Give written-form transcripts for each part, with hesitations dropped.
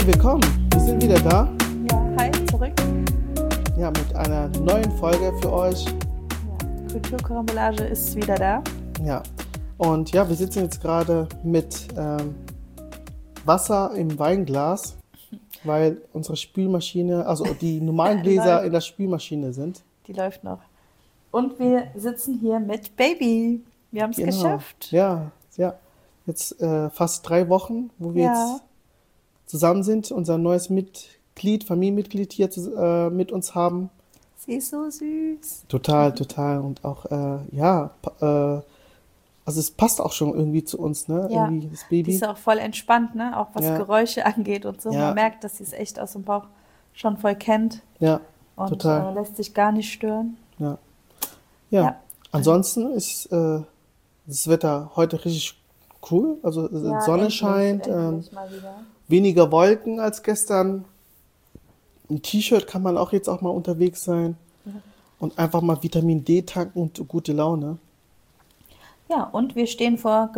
willkommen. Wir sind wieder da. Ja, hi, zurück. Ja, mit einer neuen Folge für euch. Ja, Kulturkarambolage ist wieder da. Ja, und ja, wir sitzen jetzt gerade mit Wasser im Weinglas, weil unsere Spülmaschine, also die normalen Gläser in der Spülmaschine sind. Die läuft noch. Und wir sitzen hier mit Baby. Wir haben es geschafft. Ja. Jetzt fast 3 Wochen, wo wir jetzt zusammen sind, unser neues Familienmitglied hier mit uns haben. Sie ist so süß. Total. Und auch, also es passt auch schon irgendwie zu uns, ne? Ja, irgendwie das Baby. die ist auch voll entspannt, ne? Auch was Geräusche angeht und so. Ja. Man merkt, dass sie es echt aus dem Bauch schon voll kennt. Ja, und total. lässt sich gar nicht stören. Ja. Ansonsten ist das Wetter heute richtig cool. Also Sonne scheint, endlich mal wieder. weniger Wolken als gestern. Ein T-Shirt kann man auch jetzt auch mal unterwegs sein. Ja. Und einfach mal Vitamin D tanken und gute Laune. Ja, und wir stehen vor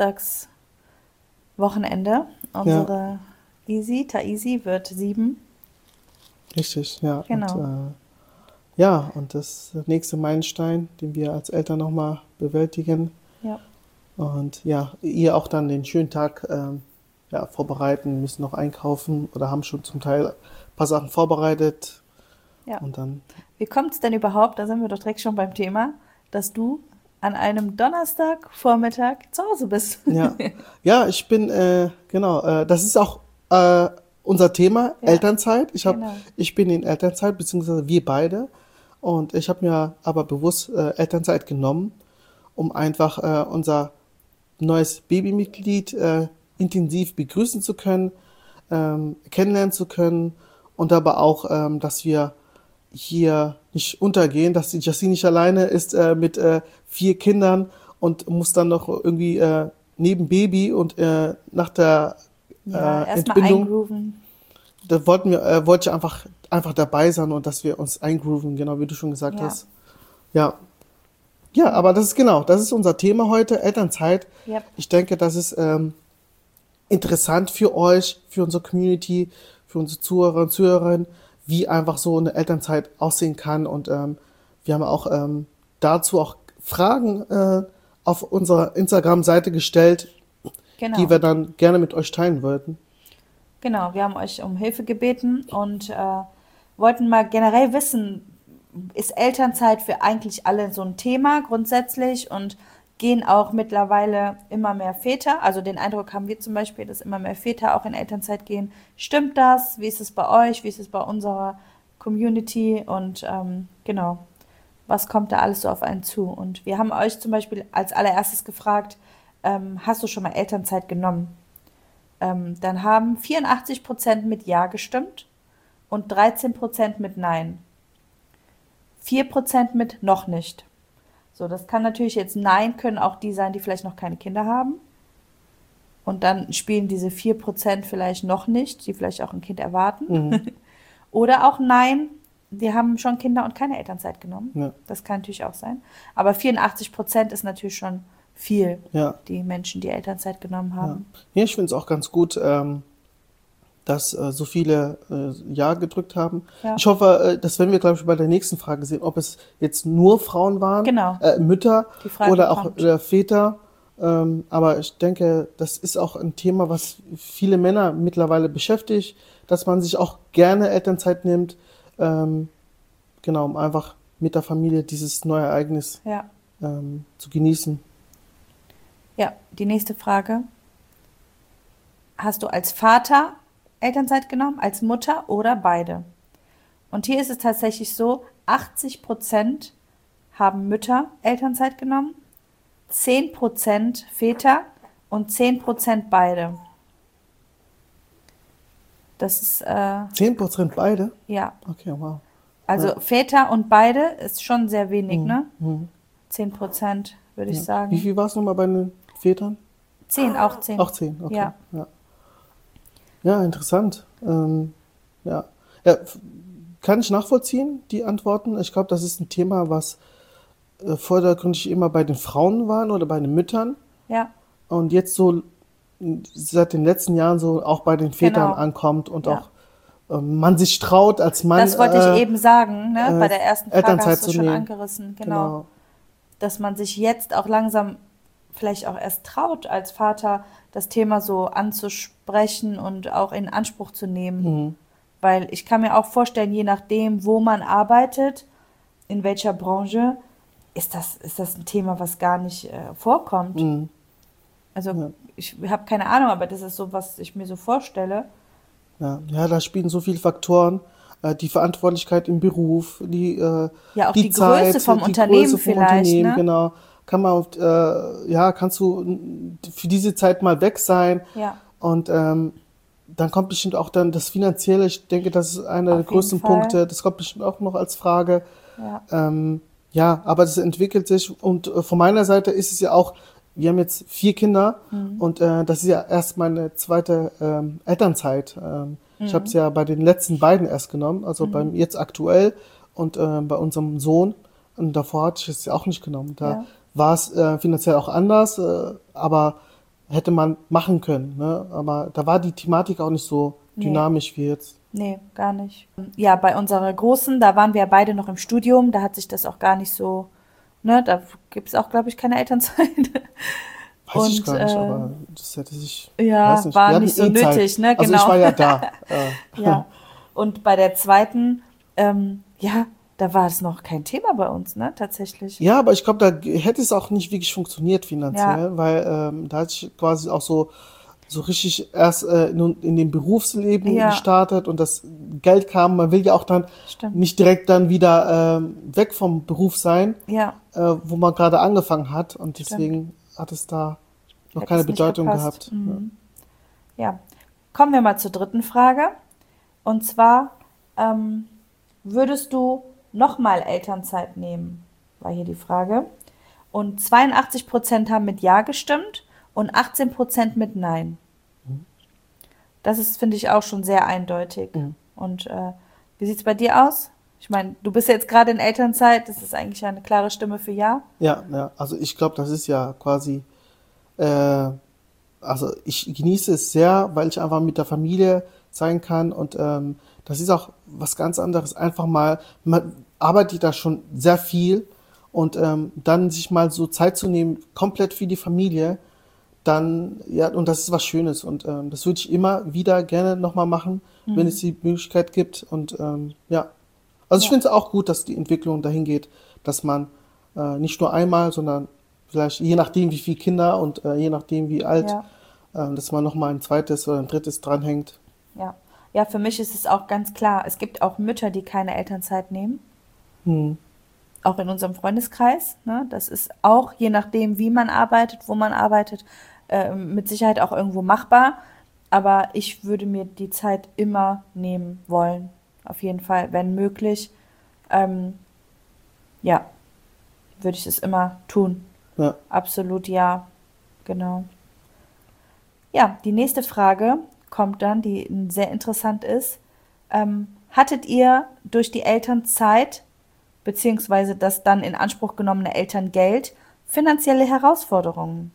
Geburtstagswochenende. Unsere Taisi wird 7. Richtig, ja. Genau. Und das ist der nächste Meilenstein, den wir als Eltern nochmal bewältigen. Ja. Und ja, ihr auch dann den schönen Tag vorbereiten, müssen noch einkaufen oder haben schon zum Teil ein paar Sachen vorbereitet. Ja. Und dann. Wie kommt es denn überhaupt, da sind wir doch direkt schon beim Thema, dass du an einem Donnerstagvormittag zu Hause bist? Ja, ich bin, das ist auch unser Thema, Elternzeit. Ich bin in Elternzeit, beziehungsweise wir beide. Und ich habe mir aber bewusst Elternzeit genommen, um einfach unser neues Babymitglied intensiv begrüßen zu können, kennenlernen zu können und aber auch, dass wir hier nicht untergehen, dass die Jessie nicht alleine ist mit 4 Kindern und muss dann noch irgendwie neben Baby und nach der erstmal Entbindung, eingrooven. da wollte ich einfach dabei sein und dass wir uns eingrooven, genau wie du schon gesagt hast. Ja, aber das ist unser Thema heute, Elternzeit. Yep. Ich denke, das ist interessant für euch, für unsere Community, für unsere Zuhörer und Zuhörerinnen, wie einfach so eine Elternzeit aussehen kann. Und wir haben auch dazu auch Fragen auf unserer Instagram-Seite gestellt, die wir dann gerne mit euch teilen wollten. Genau, wir haben euch um Hilfe gebeten und wollten mal generell wissen, ist Elternzeit für eigentlich alle so ein Thema grundsätzlich und gehen auch mittlerweile immer mehr Väter, also den Eindruck haben wir zum Beispiel, dass immer mehr Väter auch in Elternzeit gehen. Stimmt das? Wie ist es bei euch? Wie ist es bei unserer Community? Und was kommt da alles so auf einen zu? Und wir haben euch zum Beispiel als allererstes gefragt, hast du schon mal Elternzeit genommen? Dann haben 84% mit Ja gestimmt und 13% mit Nein. 4% mit noch nicht. So, das kann natürlich jetzt Nein, können auch die sein, die vielleicht noch keine Kinder haben. Und dann spielen diese 4% vielleicht noch nicht, die vielleicht auch ein Kind erwarten. Mhm. Oder auch Nein, die haben schon Kinder und keine Elternzeit genommen. Ja. Das kann natürlich auch sein. Aber 84% ist natürlich schon viel, die Menschen, die Elternzeit genommen haben. Ja, ich finde es auch ganz gut, dass so viele Ja gedrückt haben. Ja. Ich hoffe, das werden wir, glaube ich, bei der nächsten Frage sehen, ob es jetzt nur Frauen waren, Mütter oder auch Väter. Aber ich denke, das ist auch ein Thema, was viele Männer mittlerweile beschäftigt, dass man sich auch gerne Elternzeit nimmt, um einfach mit der Familie dieses neue Ereignis zu genießen. Ja, die nächste Frage. Hast du als Vater Elternzeit genommen, als Mutter oder beide? Und hier ist es tatsächlich so, 80% haben Mütter Elternzeit genommen, 10% Väter und 10% beide. Das ist 10% beide? Ja. Okay, wow. Also Väter und beide ist schon sehr wenig, ne? 10% würde ich sagen. Wie viel war es nochmal bei den Vätern? 10, auch 10. Auch 10, okay. Ja. Ja, interessant. Kann ich nachvollziehen, die Antworten. Ich glaube, das ist ein Thema, was vordergründig immer bei den Frauen waren oder bei den Müttern. Ja. Und jetzt so seit den letzten Jahren so auch bei den Vätern Genau. ankommt und Ja. auch man sich traut, als Mann Das wollte ich eben sagen, ne? Bei der ersten Frage Elternzeit hast du zu schon nehmen. angerissen, genau. Genau. Dass man sich jetzt auch langsam vielleicht auch erst traut, als Vater das Thema so anzusprechen und auch in Anspruch zu nehmen. Mhm. Weil ich kann mir auch vorstellen, je nachdem, wo man arbeitet, in welcher Branche, ist das ein Thema, was gar nicht vorkommt. Mhm. Also Ja. ich habe keine Ahnung, aber das ist so, was ich mir so vorstelle. Ja, ja, da spielen so viele Faktoren. Die Verantwortlichkeit im Beruf, Ja, auch die die Größe Zeit, vom die Unternehmen Größe vom vielleicht, Unternehmen, ne? genau. Ja, kannst du für diese Zeit mal weg sein? Ja, Und dann kommt bestimmt auch dann das Finanzielle. Ich denke, das ist einer der auf jeden größten Fall. Punkte. Das kommt bestimmt auch noch als Frage. Ja, Ja, aber das entwickelt sich. Und von meiner Seite ist es ja auch, wir haben jetzt 4 Kinder und das ist ja erst meine zweite Elternzeit. Ich habe es ja bei den letzten beiden erst genommen, also beim jetzt aktuell und bei unserem Sohn. Und davor hatte ich es ja auch nicht genommen. Da ja. war es finanziell auch anders, aber hätte man machen können. Ne? Aber da war die Thematik auch nicht so Nee, dynamisch wie jetzt. nee, gar nicht. Ja, bei unserer Großen, da waren wir ja beide noch im Studium, da hat sich das auch gar nicht so, ne, da gibt es auch, glaube ich, keine Elternzeit. Weiß ich Und gar nicht, aber das hätte sich, weiß ja, nicht, wir war hatten nicht so Zeit. nötig, ne, Also ich genau. war ja da. Ja. Und bei der zweiten, ja, da war es noch kein Thema bei uns, ne, tatsächlich. Ja, aber ich glaube, da hätte es auch nicht wirklich funktioniert Ja, finanziell, weil da hatte ich quasi auch so richtig erst in dem Berufsleben ja, gestartet und das Geld kam. Man will ja auch dann stimmt. nicht direkt dann wieder weg vom Beruf sein, Ja, wo man gerade angefangen hat und stimmt. deswegen hat es da noch Hätte keine es nicht Bedeutung gepasst. gehabt. Ja. Mhm. Ja. Kommen wir mal zur dritten Frage. Und zwar, ähm, würdest du nochmal Elternzeit nehmen? War hier die Frage. Und 82% haben mit Ja gestimmt und 18% mit Nein. Das ist, finde ich, auch schon sehr eindeutig. Mhm. Und wie sieht es bei dir aus? Ich meine, du bist jetzt gerade in Elternzeit, das ist eigentlich eine klare Stimme für Ja. Ja, ja, also ich glaube, das ist ja quasi, äh, also ich genieße es sehr, weil ich einfach mit der Familie sein kann und das ist auch was ganz anderes. Einfach mal, man arbeitet da schon sehr viel und dann sich mal so Zeit zu nehmen, komplett für die Familie, dann, ja, und das ist was Schönes und das würde ich immer wieder gerne nochmal machen, wenn es die Möglichkeit gibt und ja. Also ich Ja, finde es auch gut, dass die Entwicklung dahin geht, dass man nicht nur einmal, sondern vielleicht je nachdem, wie viele Kinder und je nachdem, wie alt, ja, dass man nochmal ein zweites oder ein drittes dranhängt. ja. Ja, für mich ist es auch ganz klar, es gibt auch Mütter, die keine Elternzeit nehmen. Hm. Auch in unserem Freundeskreis. Ne? Das ist auch, je nachdem, wie man arbeitet, wo man arbeitet, mit Sicherheit auch irgendwo machbar. Aber ich würde mir die Zeit immer nehmen wollen. Auf jeden Fall, wenn möglich. Ähm, ja, würde ich es immer tun. Ja. Absolut ja. Genau. Ja, die nächste Frage kommt dann, die sehr interessant ist. Hattet ihr durch die Elternzeit beziehungsweise das dann in Anspruch genommene Elterngeld finanzielle Herausforderungen?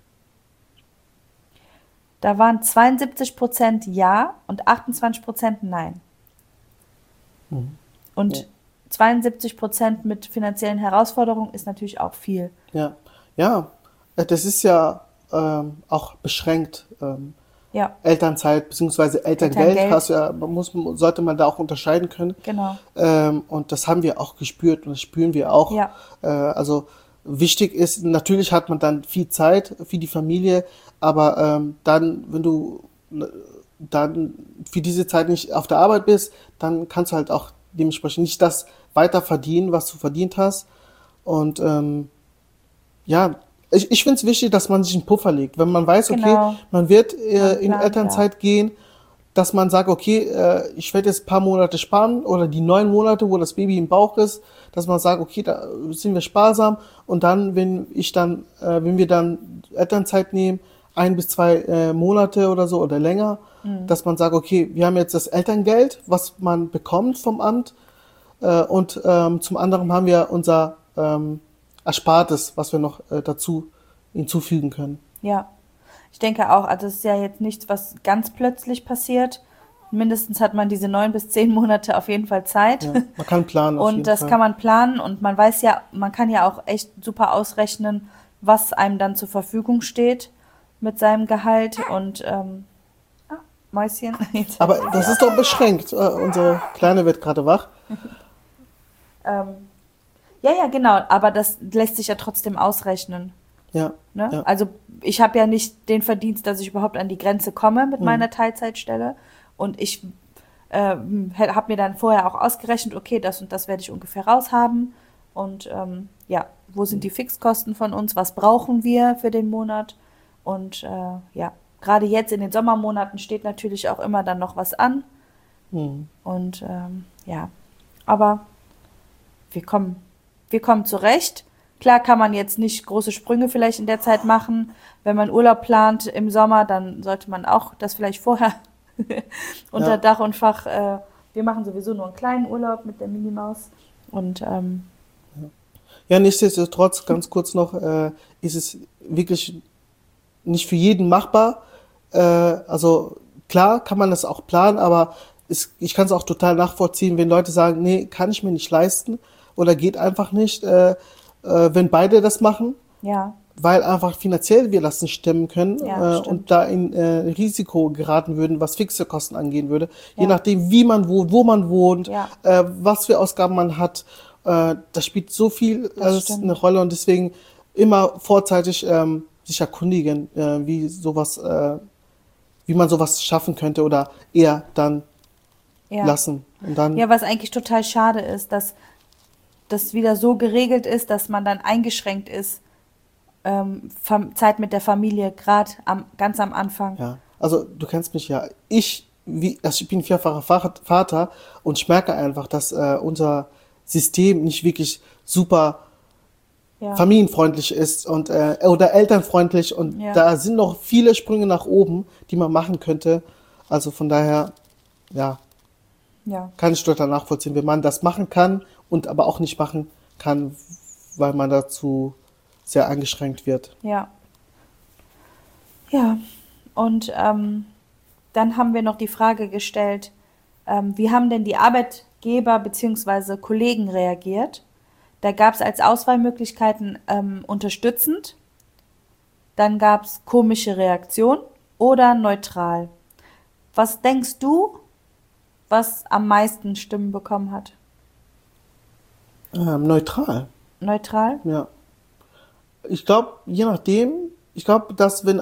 Da waren 72% Ja und 28% Nein. Mhm. Ja. Und 72% mit finanziellen Herausforderungen ist natürlich auch viel. Ja. Ja. Das ist ja auch beschränkt. Ja, Elternzeit bzw. Elterngeld Elterngeld, sollte man da auch unterscheiden können. genau. Und das haben wir auch gespürt und das spüren wir auch. Ja, Also wichtig ist, natürlich hat man dann viel Zeit für die Familie, aber dann, wenn du dann für diese Zeit nicht auf der Arbeit bist, dann kannst du halt auch dementsprechend nicht das weiter verdienen, was du verdient hast. Und ja, ich finde es wichtig, dass man sich einen Puffer legt. Wenn man weiß, okay, genau. man wird Man in plant, ja. Elternzeit gehen, dass man sagt, okay, ich werde jetzt ein paar Monate sparen oder die 9 Monate, wo das Baby im Bauch ist, dass man sagt, okay, da sind wir sparsam und dann, wenn wir dann Elternzeit nehmen, 1 bis 2 Monate oder so oder länger, dass man sagt, okay, wir haben jetzt das Elterngeld, was man bekommt vom Amt und zum anderen haben wir unser Erspartes, was wir noch dazu hinzufügen können. Ja. Ich denke auch, also es ist ja jetzt nichts, was ganz plötzlich passiert. Mindestens hat man diese 9 bis 10 Monate auf jeden Fall Zeit. Ja, man kann planen auf Und jeden das Fall. kann man planen und man weiß ja, man kann ja auch echt super ausrechnen, was einem dann zur Verfügung steht mit seinem Gehalt und Mäuschen. Jetzt Aber das ist doch beschränkt. Unsere Kleine wird gerade wach. ja, genau, aber das lässt sich ja trotzdem ausrechnen. Ja, Ne? ja. Also ich habe ja nicht den Verdienst, dass ich überhaupt an die Grenze komme mit meiner Teilzeitstelle. Und ich habe mir dann vorher auch ausgerechnet, okay, das und das werde ich ungefähr raushaben. Und ja, wo sind die Fixkosten von uns? Was brauchen wir für den Monat? Und ja, gerade jetzt in den Sommermonaten steht natürlich auch immer dann noch was an. Und ja, aber wir kommen zurecht. Klar kann man jetzt nicht große Sprünge vielleicht in der Zeit machen. Wenn man Urlaub plant im Sommer, dann sollte man auch das vielleicht vorher unter Ja. Dach und Fach. Wir machen sowieso nur einen kleinen Urlaub mit der Minimaus. Und Ja, nichtsdestotrotz, ganz kurz noch, ist es wirklich nicht für jeden machbar. Also klar kann man das auch planen, aber ich kann es auch total nachvollziehen, wenn Leute sagen, nee, kann ich mir nicht leisten oder geht einfach nicht, wenn beide das machen, ja, weil einfach finanziell wir das nicht stemmen können Ja, stimmt. und da in Risiko geraten würden, was fixe Kosten angehen würde. Je Ja. nachdem, wie man wohnt, wo man wohnt, Ja. was für Ausgaben man hat. Das spielt so viel stimmt. eine Rolle und deswegen immer vorzeitig sich erkundigen, wie man sowas schaffen könnte oder eher dann ja. lassen. Und dann, Ja, was eigentlich total schade ist, dass das wieder so geregelt ist, dass man dann eingeschränkt ist, Zeit mit der Familie, gerade ganz am Anfang. ja. Also du kennst mich ja. Ich bin vierfacher Vater und ich merke einfach, dass unser System nicht wirklich super Ja. familienfreundlich ist und oder elternfreundlich und Ja. da sind noch viele Sprünge nach oben, die man machen könnte. Also von daher, ja, Ja. kann ich total nachvollziehen, wenn man das machen kann und aber auch nicht machen kann, weil man dazu sehr eingeschränkt wird. Ja. Ja. Und dann haben wir noch die Frage gestellt, wie haben denn die Arbeitgeber bzw. Kollegen reagiert? Da gab es als Auswahlmöglichkeiten unterstützend, dann gab es komische Reaktion oder neutral. Was denkst du, was am meisten Stimmen bekommen hat? Neutral, Neutral? ja. Ich glaube, je nachdem, ich glaube, dass wenn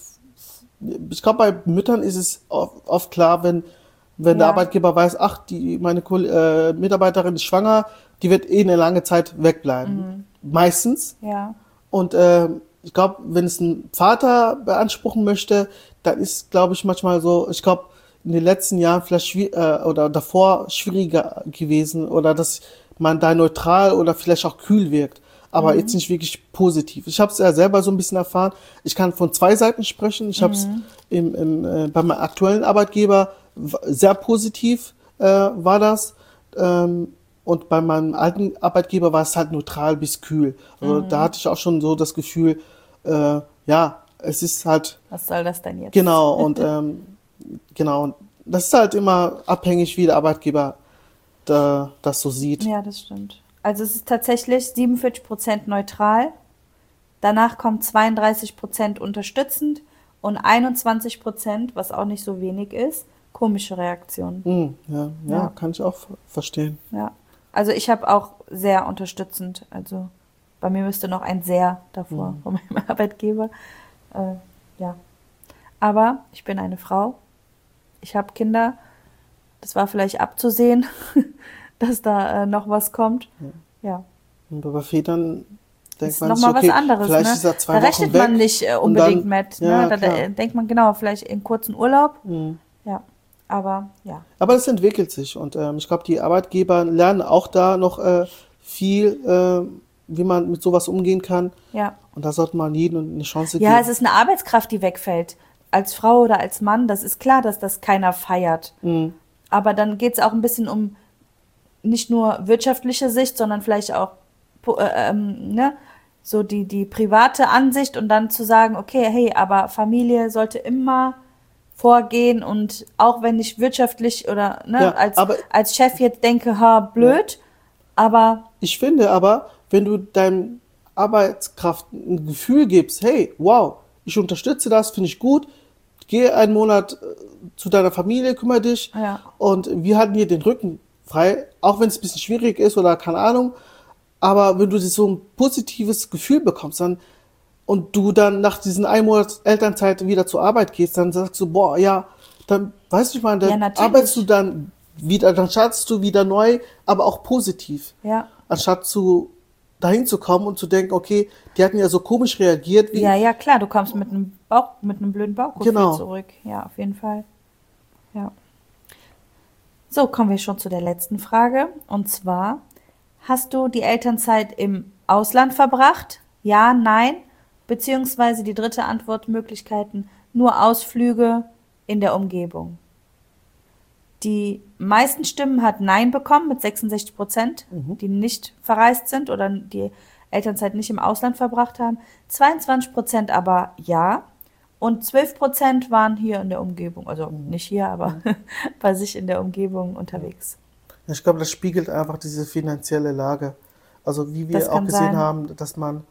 ich glaube, bei Müttern ist es oft klar, wenn der Ja. Arbeitgeber weiß, ach, meine Mitarbeiterin ist schwanger, die wird eh eine lange Zeit wegbleiben. Meistens. Ja. Und ich glaube, wenn es ein Vater beanspruchen möchte, dann ist, glaube ich, manchmal so, ich glaube, in den letzten Jahren vielleicht oder davor schwieriger gewesen oder dass man da neutral oder vielleicht auch kühl wirkt, aber jetzt nicht wirklich positiv. Ich habe es ja selber so ein bisschen erfahren. Ich kann von zwei Seiten sprechen. Ich habe es bei meinem aktuellen Arbeitgeber sehr positiv war das. Und bei meinem alten Arbeitgeber war es halt neutral bis kühl. Also da hatte ich auch schon so das Gefühl, ja, es ist halt Was soll das denn jetzt? genau und genau. Und das ist halt immer abhängig, wie der Arbeitgeber das so sieht. Ja, das stimmt. Also es ist tatsächlich 47% neutral, danach kommt 32% unterstützend und 21%, was auch nicht so wenig ist, komische Reaktionen. Ja, Ja. kann ich auch verstehen. Ja. Also ich habe auch sehr unterstützend, also bei mir müsste noch ein sehr davor von meinem Arbeitgeber. Ja. Aber ich bin eine Frau, ich habe Kinder, das war vielleicht abzusehen, dass da noch was kommt. Ja. Und bei Vätern denkt Ist man nochmal sich, okay, was anderes, vielleicht ne? ist er 2 Da Wochen rechnet weg man nicht und unbedingt dann, mit. ja, Ne? Da klar. denkt man, genau, vielleicht in kurzen Urlaub. Ja, aber ja. Aber es entwickelt sich und ich glaube, die Arbeitgeber lernen auch da noch viel, wie man mit sowas umgehen kann. Ja. Und da sollte man jedem eine Chance Ja, geben. es ist eine Arbeitskraft, die wegfällt. Als Frau oder als Mann, das ist klar, dass das keiner feiert. Aber dann geht es auch ein bisschen um nicht nur wirtschaftliche Sicht, sondern vielleicht auch, ne? so die private Ansicht und dann zu sagen, okay, hey, aber Familie sollte immer vorgehen und auch wenn ich wirtschaftlich oder ne, Ja, aber als Chef jetzt denke, ha, ja. blöd, aber Ich finde aber, wenn du deinem Arbeitskraft ein Gefühl gibst, hey, wow, ich unterstütze das, finde ich gut, geh einen Monat zu deiner Familie, kümmere dich ja, und wir halten dir den Rücken frei, auch wenn es ein bisschen schwierig ist oder keine Ahnung, aber wenn du so ein positives Gefühl bekommst dann, und du dann nach diesen einen Monat Elternzeit wieder zur Arbeit gehst, dann sagst du, boah, ja, dann, weißt du, ich meine, ja, dann arbeitest du natürlich, dann wieder, dann startest du wieder neu, aber auch positiv. ja. Anstatt dahin zu kommen und zu denken, okay, die hatten ja so komisch reagiert, Ja, wie, ja, klar, du kommst mit einem blöden Bauchgefühl genau. zurück. Ja, auf jeden Fall. Ja. So, kommen wir schon zu der letzten Frage. Und zwar, hast du die Elternzeit im Ausland verbracht? Ja, nein. Beziehungsweise die dritte Antwortmöglichkeiten, nur Ausflüge in der Umgebung. Die meisten Stimmen hat Nein bekommen mit 66%, Mhm. die nicht verreist sind oder die Elternzeit nicht im Ausland verbracht haben. 22% aber Ja. Und 12% waren hier in der Umgebung, also Mhm. nicht hier, aber Mhm. bei sich in der Umgebung Ja. unterwegs. Ich glaube, das spiegelt einfach diese finanzielle Lage. Also wie Das wir auch kann gesehen sein. haben, dass man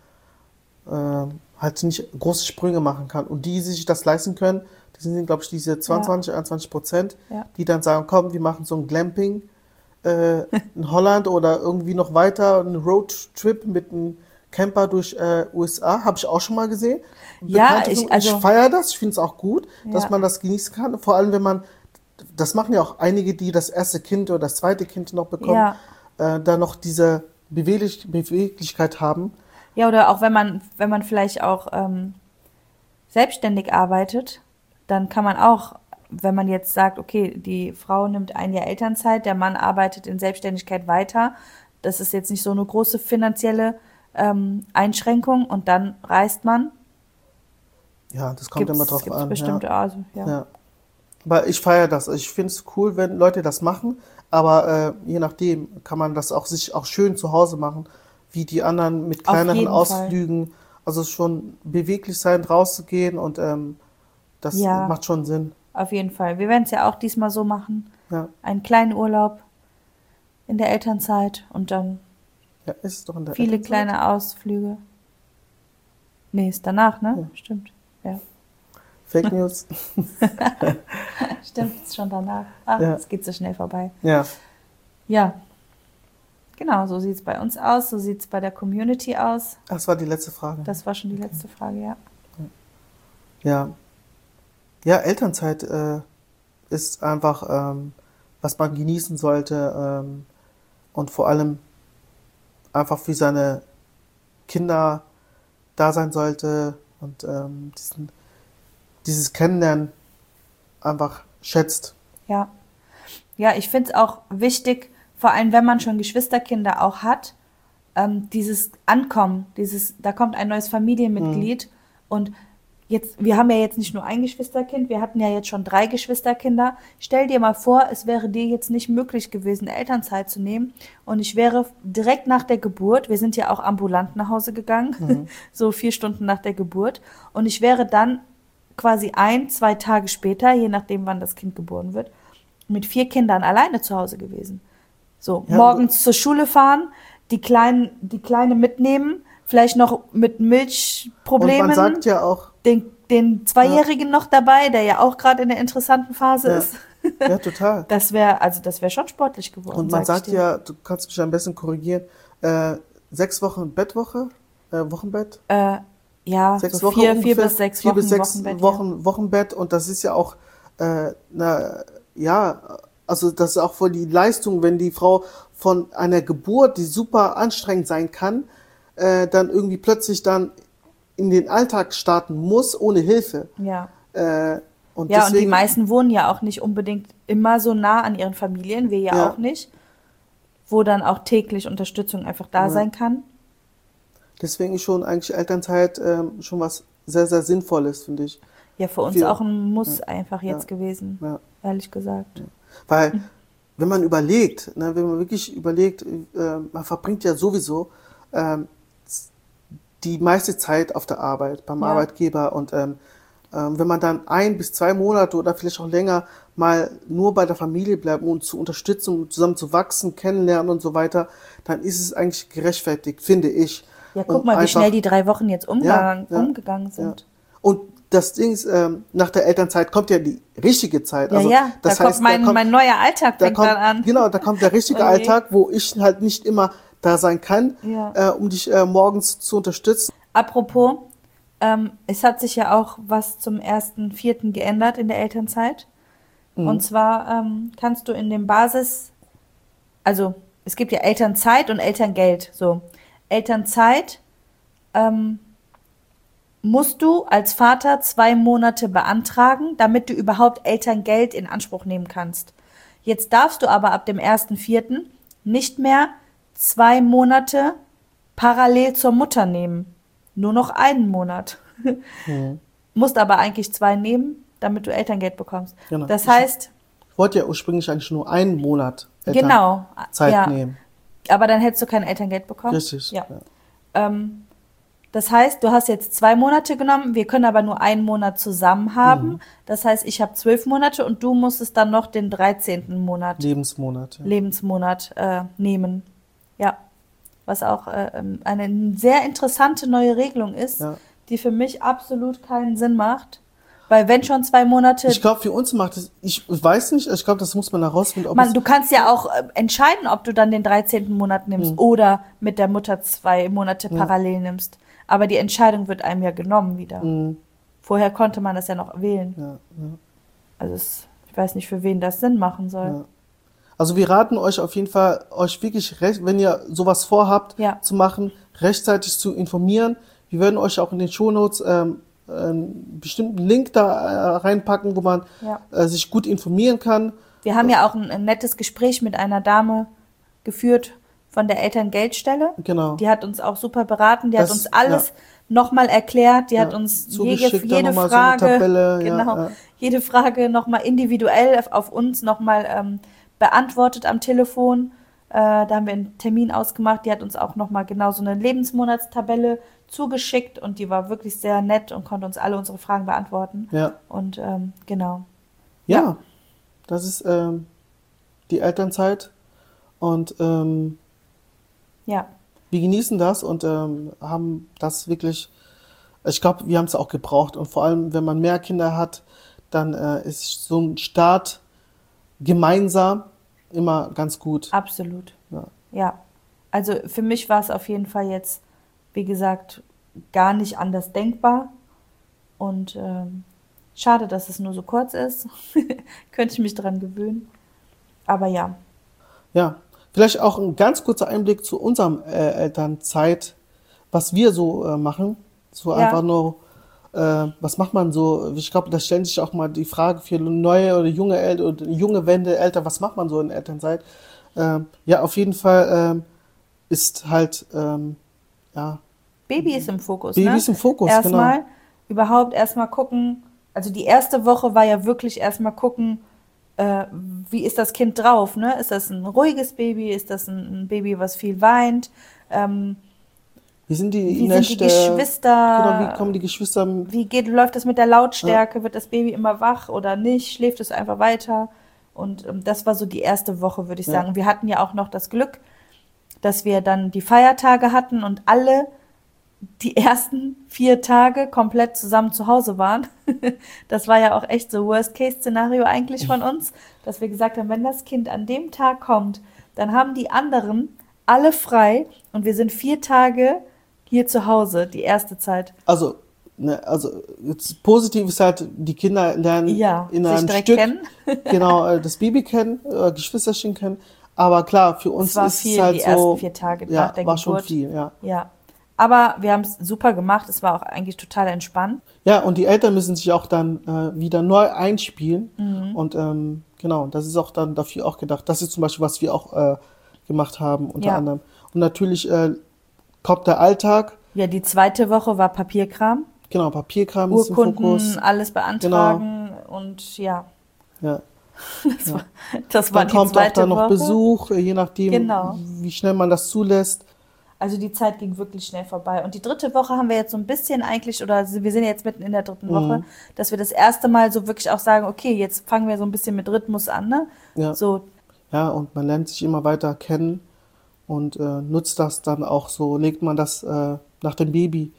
halt nicht große Sprünge machen kann. Und die sich das leisten können, das sind, glaube ich, diese Ja, 22, 21%, ja. die dann sagen, komm, wir machen so ein Glamping in Holland oder irgendwie noch weiter, einen Roadtrip mit einem Camper durch USA, habe ich auch schon mal gesehen. Ja, Bekannte von, ich feiere das, ich finde es auch gut, dass ja, man das genießen kann. Vor allem, wenn man, das machen ja auch einige, die das erste Kind oder das zweite Kind noch bekommen, ja. da noch diese Beweglichkeit haben. Ja, oder auch wenn man vielleicht auch selbstständig arbeitet, dann kann man auch, wenn man jetzt sagt, okay, die Frau nimmt ein Jahr Elternzeit, der Mann arbeitet in Selbstständigkeit weiter, das ist jetzt nicht so eine große finanzielle Einschränkung und dann reist man, Ja, das kommt immer drauf gibt's an, ja. bestimmt, also ja, Ja. Aber ich feiere das. Ich finde es cool, wenn Leute das machen, aber je nachdem kann man das auch sich auch schön zu Hause machen, wie die anderen mit auf kleineren jeden Fall. Ausflügen. Also schon beweglich sein, rauszugehen und das Ja, macht schon Sinn. auf jeden Fall. Wir werden es ja auch diesmal so machen. Ja, Einen kleinen Urlaub in der Elternzeit und dann ja, ist es doch in der viele Elternzeit? kleine Ausflüge. Nee, ist danach, ne? Ja. Stimmt. Ja. Fake News. Stimmt, ist schon danach. Ach, Ja, es geht so schnell vorbei. ja. Ja, genau, so sieht es bei uns aus, so sieht es bei der Community aus. Das war die letzte Frage. Das war schon die letzte Frage, ja. Ja, ja, Elternzeit ist einfach, was man genießen sollte und vor allem einfach für seine Kinder da sein sollte und dieses Kennenlernen einfach schätzt. Ja, ja, ich finde es auch wichtig, vor allem wenn man schon Geschwisterkinder auch hat, dieses Ankommen, da kommt ein neues Mhm. Familienmitglied und jetzt, wir haben ja jetzt nicht nur ein Geschwisterkind, wir hatten ja jetzt schon 3 Geschwisterkinder. Stell dir mal vor, es wäre dir jetzt nicht möglich gewesen, Elternzeit zu nehmen und ich wäre direkt nach der Geburt, wir sind ja auch ambulant nach Hause gegangen, Mhm. so 4 Stunden nach der Geburt und ich wäre dann quasi 2 Tage später, je nachdem wann das Kind geboren wird, mit 4 Kindern alleine zu Hause gewesen. So, Ja, morgens zur Schule fahren, die Kleine mitnehmen, vielleicht noch mit und man Milchproblemen, sagt ja auch, den ja, Zweijährigen noch dabei, der ja auch gerade in der interessanten Phase ja, ist. ja, total. Das wäre schon sportlich geworden, Und man sag ich sagt dir. ja, du kannst mich am besten korrigieren, 6 Wochen Bettwoche, Wochenbett, Äh, ja, so 6 Wochen 4 ungefähr, bis 6 4 bis Wochen 6 Wochenbett, ja. Wochen Wochenbett und das ist ja auch, ja, also das ist auch voll die Leistung, wenn die Frau von einer Geburt, die super anstrengend sein kann, dann irgendwie plötzlich dann in den Alltag starten muss, ohne Hilfe. Ja. Äh, und Ja, und die deswegen, meisten wohnen ja auch nicht unbedingt immer so nah an ihren Familien, wir ja auch ja, nicht, wo dann auch täglich Unterstützung einfach da ja, sein kann. deswegen ist schon eigentlich Elternzeit schon was sehr, sehr Sinnvolles, finde ich. Ja, für uns Für, auch ein ja, Muss einfach ja, jetzt gewesen, ja. ehrlich gesagt. Weil, wenn man überlegt, ne, wenn man wirklich überlegt, man verbringt ja sowieso ähm, die meiste Zeit auf der Arbeit, beim Ja. Arbeitgeber. Und wenn man dann 1 bis 2 Monate oder vielleicht auch länger mal nur bei der Familie bleibt, um zu unterstützen, um zusammen zu wachsen, kennenlernen und so weiter, dann ist es eigentlich gerechtfertigt, finde ich. Ja, guck Und mal, wie einfach, schnell die 3 Wochen jetzt ja, umgegangen ja. sind. Und das Ding ist, nach der Elternzeit kommt ja die richtige Zeit. Ja, Also, ja, das da heißt, kommt mein neuer Alltag da fängt kommt, dann an. genau, da kommt der richtige Oh je. Alltag, wo ich halt nicht immer da sein kann, Ja. um dich morgens zu unterstützen. Apropos, es hat sich ja auch was zum 1.4. geändert in der Elternzeit. Und zwar kannst du in dem also es gibt ja Elternzeit und Elterngeld. So, Elternzeit musst du als Vater 2 Monate beantragen, damit du überhaupt Elterngeld in Anspruch nehmen kannst. Jetzt darfst du aber ab dem 1.4. nicht mehr 2 Monate parallel zur Mutter nehmen. Nur noch 1 Monat. Musst aber eigentlich 2 nehmen, damit du Elterngeld bekommst. Genau. Das heißt, Ich wollte ja ursprünglich eigentlich nur 1 Monat genau, Zeit ja, nehmen. aber dann hättest du kein Elterngeld bekommen. Richtig. Ja. Das heißt, du hast jetzt 2 Monate genommen, wir können aber nur 1 Monat zusammen haben. Das heißt, ich habe 12 Monate und du musstest dann noch den 13. Monat, Lebensmonat. Ja. Lebensmonat nehmen. Ja, was auch eine sehr interessante neue Regelung ist, Ja. die für mich absolut keinen Sinn macht. Weil wenn schon 2 Monate... Ich glaube, für uns macht es, ich weiß nicht, ich glaube, das muss man herausfinden, ob es, Du kannst ja auch entscheiden, ob du dann den 13. Monat nimmst oder mit der Mutter 2 Monate parallel nimmst. Aber die Entscheidung wird einem ja genommen wieder. Vorher konnte man das ja noch wählen. ja. Also ich weiß nicht, für wen das Sinn machen soll. Ja. Also wir raten euch auf jeden Fall, euch wirklich, wenn ihr sowas vorhabt Ja. zu machen, rechtzeitig zu informieren. Wir werden euch auch in den Shownotes einen bestimmten Link da reinpacken, wo man Ja. sich gut informieren kann. Wir haben ja auch ein nettes Gespräch mit einer Dame geführt von der Elterngeldstelle. Genau. Die hat uns auch super beraten. Die hat Das- uns alles nochmal erklärt. Die hat Ja, uns zugeschickt, dann jede nochmal so eine Frage, Tabelle, ja, genau, ja. jede Frage nochmal individuell auf uns nochmal beantwortet am Telefon. Da haben wir einen Termin ausgemacht. Die hat uns auch nochmal genau so eine Lebensmonatstabelle zugeschickt und die war wirklich sehr nett und konnte uns alle unsere Fragen beantworten. Ja. Und genau. Ja, das ist die Elternzeit und Ja, wir genießen das und haben das wirklich, ich glaube, wir haben es auch gebraucht und vor allem, wenn man mehr Kinder hat, dann ist so ein Start gemeinsam immer ganz gut. absolut. Ja. Ja, also für mich war es auf jeden Fall jetzt, wie gesagt, gar nicht anders denkbar. Und schade, dass es nur so kurz ist. Könnte ich mich dran gewöhnen. Aber ja, Ja, vielleicht auch ein ganz kurzer Einblick zu unserem Elternzeit, was wir so machen. So Ja. einfach nur, was macht man so? Ich glaube, da stellen sich auch mal die Frage für neue oder junge Eltern oder junge Wende Eltern, was macht man so in Elternzeit? Ja, auf jeden Fall ist halt, ja, Baby ist im Fokus, Baby ne? ist im Fokus, Erstmal, überhaupt erstmal gucken. Also die erste Woche war ja wirklich erstmal gucken, wie ist das Kind drauf, ne? Ist das ein ruhiges Baby? Ist das ein Baby, was viel weint? wie sind die Wie sind die Nächte? Geschwister? Genau, wie kommen die Geschwister? Läuft das mit der Lautstärke? Wird das Baby immer wach oder nicht? Schläft es einfach weiter? Und das war so die erste Woche, würde ich Ja. sagen. Wir hatten ja auch noch das Glück, dass wir dann die Feiertage hatten und alle die ersten 4 Tage komplett zusammen zu Hause waren. Das war ja auch echt so Worst-Case-Szenario eigentlich von uns, dass wir gesagt haben, wenn das Kind an dem Tag kommt, dann haben die anderen alle frei und wir sind 4 Tage hier zu Hause, die erste Zeit. Also, ne, also jetzt positiv ist halt, die Kinder lernen Ja, in sich einem direkt Stück kennen. genau das Baby kennen, Geschwisterchen kennen. Aber klar, für uns Es war ist viel, es halt die so, ersten 4 Tage ja, nach der war Geburt. schon viel, ja. Ja, aber wir haben es super gemacht. Es war auch eigentlich total entspannt. Ja, und die Eltern müssen sich auch dann wieder neu einspielen. Mhm. Und genau, das ist auch dann dafür auch gedacht. Das ist zum Beispiel, was wir auch gemacht haben, unter Ja. anderem. Und natürlich kommt der Alltag, Ja, die zweite Woche war Papierkram, genau, Papierkram ist im Urkunden, Fokus. alles beantragen und ja, Ja. das war Dann die kommt auch zweite dann noch Woche. Besuch, je nachdem, Genau. wie schnell man das zulässt. Also die Zeit ging wirklich schnell vorbei. Und die 3. Woche haben wir jetzt so ein bisschen eigentlich, oder wir sind jetzt mitten in der 3. Woche, dass wir das erste Mal so wirklich auch sagen, okay, jetzt fangen wir so ein bisschen mit Rhythmus an, ne? Ja. So. Ja, und man lernt sich immer weiter kennen und nutzt das dann auch so, legt man das nach dem Baby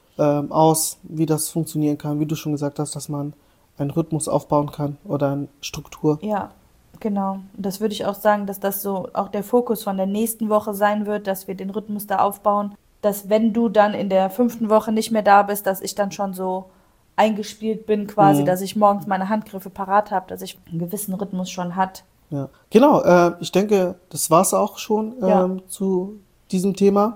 aus, wie das funktionieren kann, wie du schon gesagt hast, dass man einen Rhythmus aufbauen kann oder eine Struktur. Ja, genau. Und das würde ich auch sagen, dass das so auch der Fokus von der nächsten Woche sein wird, dass wir den Rhythmus da aufbauen, dass wenn du dann in der 5. Woche nicht mehr da bist, dass ich dann schon so eingespielt bin quasi, dass ich morgens meine Handgriffe parat habe, dass ich einen gewissen Rhythmus schon hat. Ja, genau. Ich denke, das war's auch schon zu diesem Thema.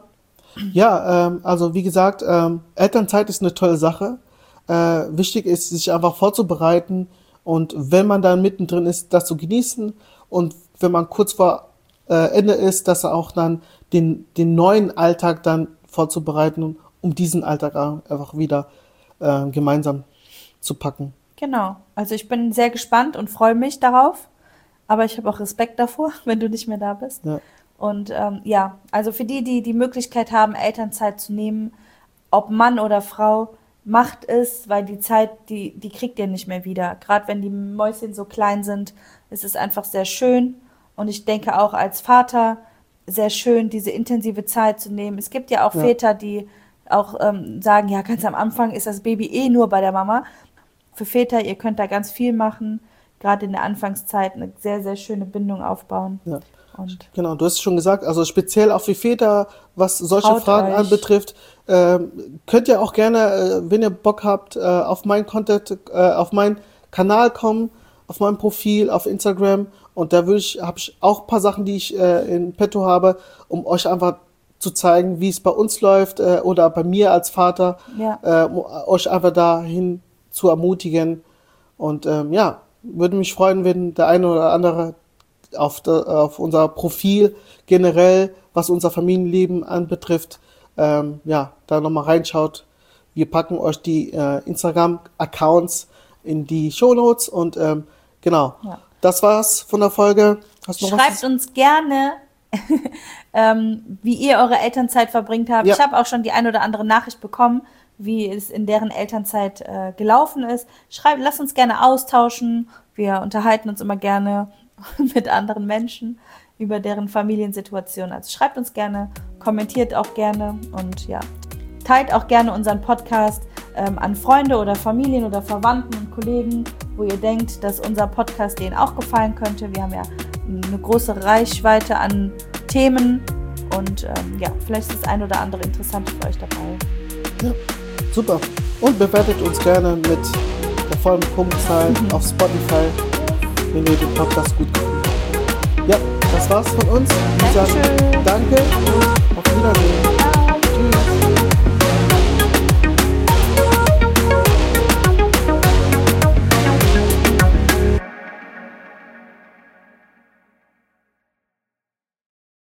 Ja, also wie gesagt, Elternzeit ist eine tolle Sache. Wichtig ist, sich einfach vorzubereiten und wenn man dann mittendrin ist, das zu genießen und wenn man kurz vor Ende ist, dass auch dann den neuen Alltag dann vorzubereiten, um diesen Alltag einfach wieder gemeinsam zu packen. Genau. Also ich bin sehr gespannt und freue mich darauf, aber ich habe auch Respekt davor, wenn du nicht mehr da bist. Ja. Und also für die die Möglichkeit haben, Elternzeit zu nehmen, ob Mann oder Frau, macht es, weil die Zeit, die kriegt ihr nicht mehr wieder. Gerade wenn die Mäuschen so klein sind, ist es einfach sehr schön. Und ich denke auch als Vater sehr schön, diese intensive Zeit zu nehmen. Es gibt ja auch Väter, die auch sagen, ja, ganz am Anfang ist das Baby nur bei der Mama. Für Väter, ihr könnt da ganz viel machen, gerade in der Anfangszeit eine sehr, sehr schöne Bindung aufbauen. Ja. Und genau, du hast es schon gesagt, also speziell auch für Väter, was solche traut Fragen euch. anbetrifft, könnt ihr auch gerne, wenn ihr Bock habt, auf meinen Content, auf meinen Kanal kommen, auf mein Profil, auf Instagram und da habe ich auch ein paar Sachen, die ich in petto habe, um euch einfach zu zeigen, wie es bei uns läuft oder bei mir als Vater, um euch einfach dahin zu ermutigen und würde mich freuen, wenn der eine oder andere auf unser Profil generell, was unser Familienleben anbetrifft, da nochmal reinschaut. Wir packen euch die Instagram-Accounts in die Shownotes und genau, das war's von der Folge. Hast du noch Schreibt uns gerne, wie ihr eure Elternzeit verbringt habt. Ja. Ich habe auch schon die ein oder andere Nachricht bekommen, wie es in deren Elternzeit gelaufen ist. Lasst uns gerne austauschen. Wir unterhalten uns immer gerne mit anderen Menschen über deren Familiensituation. Also schreibt uns gerne, kommentiert auch gerne und teilt auch gerne unseren Podcast an Freunde oder Familien oder Verwandten und Kollegen, wo ihr denkt, dass unser Podcast denen auch gefallen könnte. Wir haben ja eine große Reichweite an Themen und vielleicht ist das ein oder andere Interessante für euch dabei. Ja, super. Und bewertet uns gerne mit der vollen Punktzahl auf Spotify, wenn ihr den Podcast gut gefunden habt. Ja, das war's von uns. Wir sagen danke und auf Wiedersehen.